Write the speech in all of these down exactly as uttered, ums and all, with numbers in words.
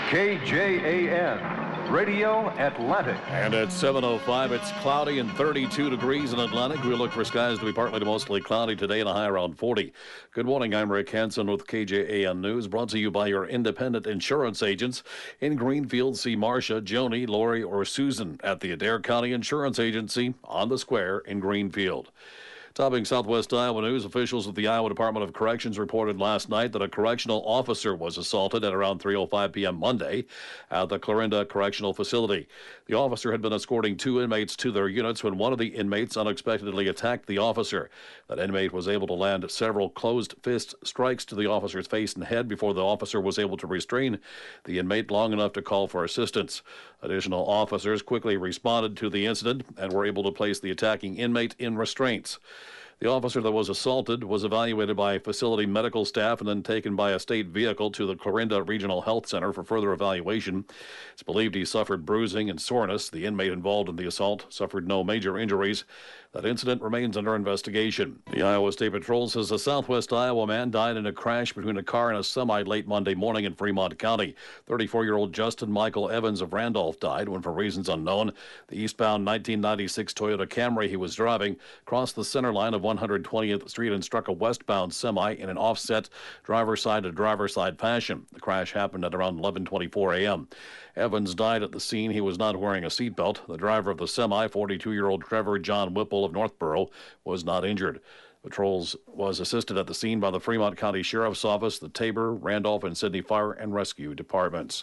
K J A N, Radio Atlantic. And at seven oh five, it's cloudy and thirty-two degrees in Atlantic. We look for skies to be partly to mostly cloudy today and a high around forty. Good morning, I'm Rick Hansen with K J A N News, brought to you by your independent insurance agents. In Greenfield, see Marcia, Joni, Lori, or Susan at the Adair County Insurance Agency on the square in Greenfield. Topping Southwest Iowa news, officials at the Iowa Department of Corrections reported last night that a correctional officer was assaulted at around three oh five p.m. Monday at the Clarinda Correctional Facility. The officer had been escorting two inmates to their units when one of the inmates unexpectedly attacked the officer. That inmate was able to land several closed fist strikes to the officer's face and head before the officer was able to restrain the inmate long enough to call for assistance. Additional officers quickly responded to the incident and were able to place the attacking inmate in restraints. The officer that was assaulted was evaluated by facility medical staff and then taken by a state vehicle to the Clarinda Regional Health Center for further evaluation. It's believed he suffered bruising and soreness. The inmate involved in the assault suffered no major injuries. That incident remains under investigation. The Iowa State Patrol says a southwest Iowa man died in a crash between a car and a semi late Monday morning in Fremont County. thirty-four-year-old Justin Michael Evans of Randolph died when, for reasons unknown, the eastbound nineteen ninety-six Toyota Camry he was driving crossed the center line of one hundred twentieth Street and struck a westbound semi in an offset driver's side to driver's side fashion. The crash happened at around eleven twenty-four a.m. Evans died at the scene. He was not wearing a seatbelt. The driver of the semi, forty-two-year-old Trevor John Whipple of Northborough, was not injured. Patrols was assisted at the scene by the Fremont County Sheriff's Office, the Tabor, Randolph, and Sydney Fire and Rescue Departments.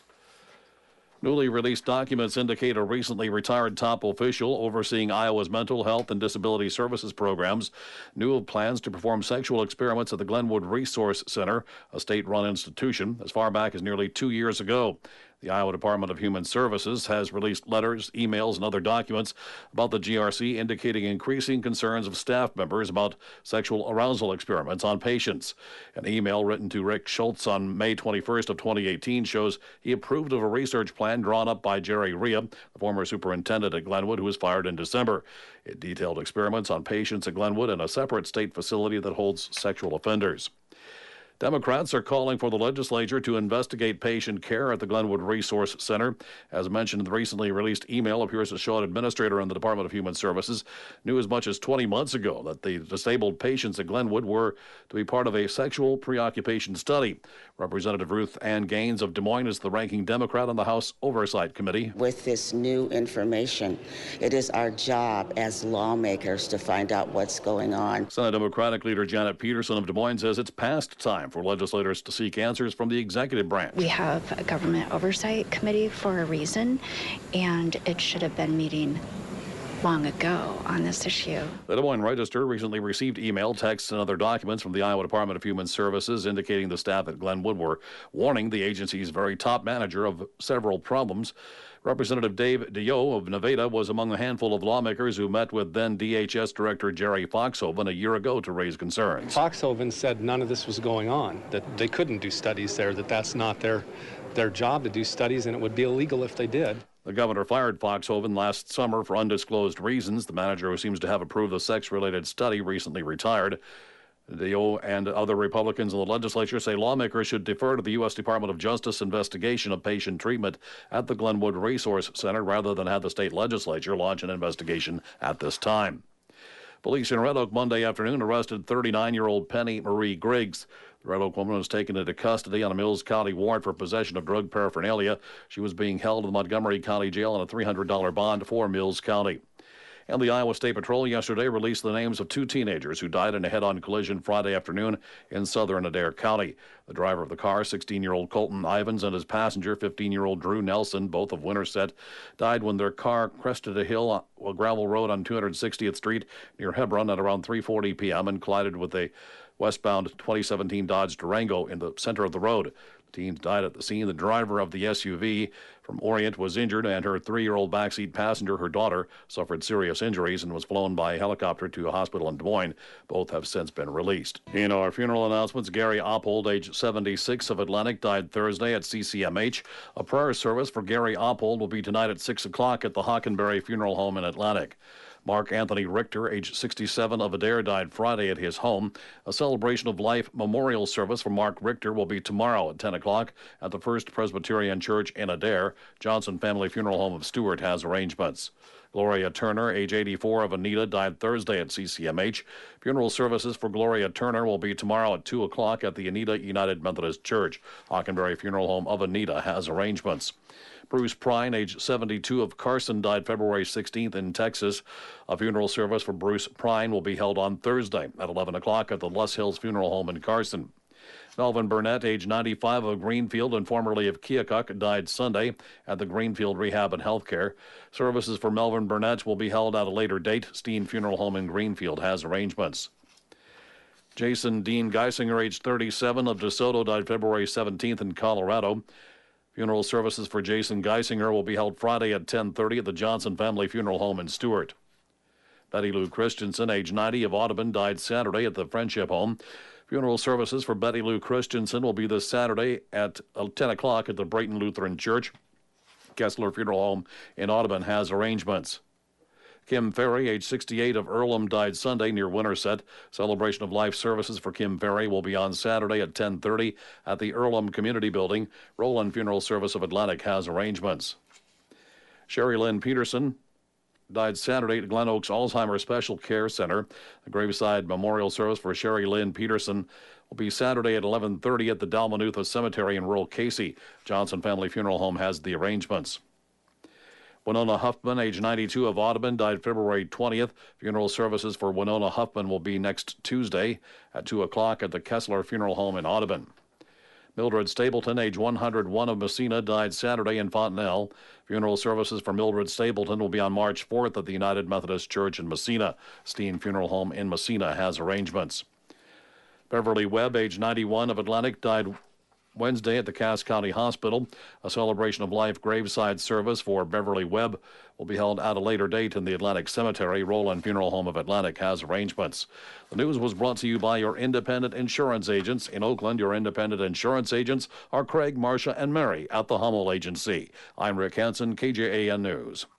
Newly released documents indicate a recently retired top official overseeing Iowa's mental health and disability services programs knew of plans to perform sexual experiments at the Glenwood Resource Center, a state-run institution, as far back as nearly two years ago. The Iowa Department of Human Services has released letters, emails, and other documents about the G R C indicating increasing concerns of staff members about sexual arousal experiments on patients. An email written to Rick Schultz on May twenty-first of twenty eighteen shows he approved of a research plan drawn up by Jerry Rhea, the former superintendent at Glenwood, who was fired in December. It detailed experiments on patients at Glenwood and a separate state facility that holds sexual offenders. Democrats are calling for the legislature to investigate patient care at the Glenwood Resource Center. As mentioned, the recently released email appears to show an administrator in the Department of Human Services knew as much as twenty months ago that the disabled patients at Glenwood were to be part of a sexual preoccupation study. Representative Ruth Ann Gaines of Des Moines is the ranking Democrat on the House Oversight Committee. With this new information, it is our job as lawmakers to find out what's going on. Senate Democratic leader Janet Peterson of Des Moines says it's past time for legislators to seek answers from the executive branch. We have a government oversight committee for a reason, and it should have been meeting long ago on this issue. The Des Moines Register recently received email, texts, and other documents from the Iowa Department of Human Services indicating the staff at Glenwood were warning the agency's very top manager of several problems. Representative Dave DeYoe of Nevada was among a handful of lawmakers who met with then D H S Director Jerry Foxhoven a year ago to raise concerns. Foxhoven said none of this was going on, that they couldn't do studies there, that that's not their, their job to do studies, and it would be illegal if they did. The governor fired Foxhoven last summer for undisclosed reasons. The manager, who seems to have approved the sex-related study, recently retired. DeYoe and other Republicans in the legislature say lawmakers should defer to the U S Department of Justice investigation of patient treatment at the Glenwood Resource Center rather than have the state legislature launch an investigation at this time. Police in Red Oak Monday afternoon arrested thirty-nine-year-old Penny Marie Griggs. The Red Oak woman was taken into custody on a Mills County warrant for possession of drug paraphernalia. She was being held in the Montgomery County Jail on a three hundred dollars bond for Mills County. And the Iowa State Patrol yesterday released the names of two teenagers who died in a head-on collision Friday afternoon in southern Adair County. The driver of the car, sixteen-year-old Colton Ivins, and his passenger, fifteen-year-old Drew Nelson, both of Winterset, died when their car crested a hill, a gravel road on two hundred sixtieth Street near Hebron at around three forty p.m. and collided with a westbound twenty seventeen Dodge Durango in the center of the road. The teens died at the scene. The driver of the S U V from Orient was injured, and her three-year-old backseat passenger, her daughter, suffered serious injuries and was flown by helicopter to a hospital in Des Moines. Both have since been released. In our funeral announcements, Gary Oppold, age seventy-six, of Atlantic, died Thursday at C C M H. A prayer service for Gary Oppold will be tonight at six o'clock at the Hockenberry Funeral Home in Atlantic. Mark Anthony Richter, age sixty-seven, of Adair, died Friday at his home. A celebration of life memorial service for Mark Richter will be tomorrow at ten o'clock at the First Presbyterian Church in Adair. Johnson Family Funeral Home of Stewart has arrangements. Gloria Turner, age eighty-four, of Anita, died Thursday at C C M H. Funeral services for Gloria Turner will be tomorrow at two o'clock at the Anita United Methodist Church. Hockenberry Funeral Home of Anita has arrangements. Bruce Prine, age seventy-two, of Carson, died February sixteenth in Texas. A funeral service for Bruce Prine will be held on Thursday at eleven o'clock at the Les Hills Funeral Home in Carson. Melvin Burnett, age ninety-five, of Greenfield and formerly of Keokuk, died Sunday at the Greenfield Rehab and Healthcare. Services for Melvin Burnett will be held at a later date. Steen Funeral Home in Greenfield has arrangements. Jason Dean Geisinger, age thirty-seven, of DeSoto, died February seventeenth in Colorado. Funeral services for Jason Geisinger will be held Friday at ten thirty at the Johnson Family Funeral Home in Stewart. Betty Lou Christensen, age ninety, of Audubon, died Saturday at the Friendship Home. Funeral services for Betty Lou Christensen will be this Saturday at ten o'clock at the Brayton Lutheran Church. Kessler Funeral Home in Audubon has arrangements. Kim Ferry, age sixty-eight, of Earlham, died Sunday near Winterset. Celebration of life services for Kim Ferry will be on Saturday at ten thirty at the Earlham Community Building. Roland Funeral Service of Atlantic has arrangements. Sherry Lynn Peterson died Saturday at Glen Oaks Alzheimer's Special Care Center. The graveside memorial service for Sherry Lynn Peterson will be Saturday at eleven thirty at the Dalmanutha Cemetery in rural Casey. Johnson Family Funeral Home has the arrangements. Winona Huffman, age ninety-two, of Audubon, died February twentieth. Funeral services for Winona Huffman will be next Tuesday at two o'clock at the Kessler Funeral Home in Audubon. Mildred Stapleton, age one hundred one, of Messina, died Saturday in Fontenelle. Funeral services for Mildred Stapleton will be on March fourth at the United Methodist Church in Messina. Steen Funeral Home in Messina has arrangements. Beverly Webb, age ninety-one, of Atlantic, died Wednesday at the Cass County Hospital. A celebration of life graveside service for Beverly Webb will be held at a later date in the Atlantic Cemetery. Roland Funeral Home of Atlantic has arrangements. The news was brought to you by your independent insurance agents. In Oakland, your independent insurance agents are Craig, Marcia, and Mary at the Hummel Agency. I'm Rick Hansen, K J A N News.